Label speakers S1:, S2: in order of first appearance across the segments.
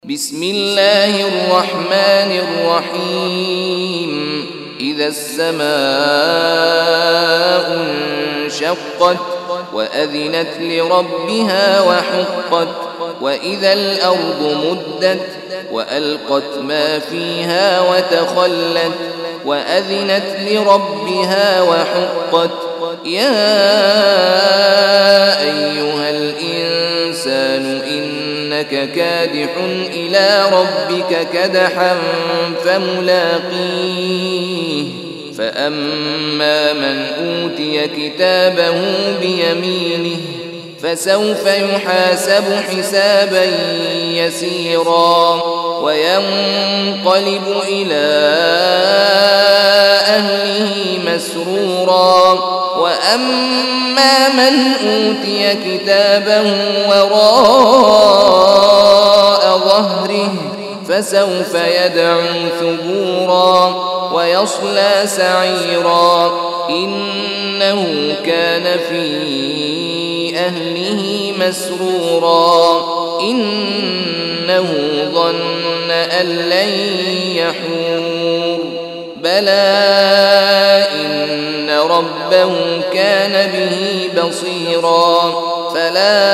S1: بسم الله الرحمن الرحيم إذا السماء انشقت وأذنت لربها وحقت وإذا الأرض مدت وألقت ما فيها وتخلت وأذنت لربها وحقت يا أيها الإنسان إنك كادح إلى ربك كدحا فملاقيه فأما من أوتي كتابه بيمينه فسوف يحاسب حسابا يسيرا وينقلب إلى أهله مسرورا وأما من أوتي كتابه وراء ظهره فسوف يدعو ثبورا ويصلى سعيرا إنه كان في أهله مسرورا إنه ظن أن لن يحور بلى إن ربه كان به بصيرا فلا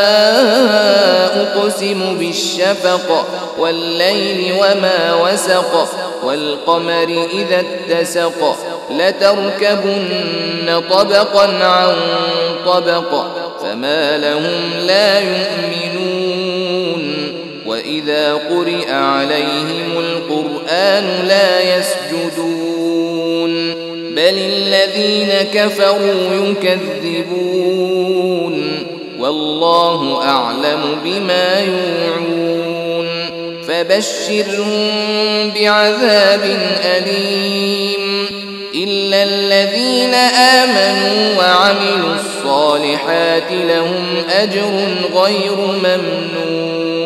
S1: أقسم بالشفق والليل وما وسق والقمر إذا اتسق لتركبن طبقا عن طبق فما لهم لا يؤمنون وإذا قرئ عليهم القرآن لا يسجدون بل الذين كفروا يكذبون والله أعلم بما يوعون فبشرهم بعذاب أليم إلا الذين آمنوا وعملوا الصالحات لهم أجر غير ممنون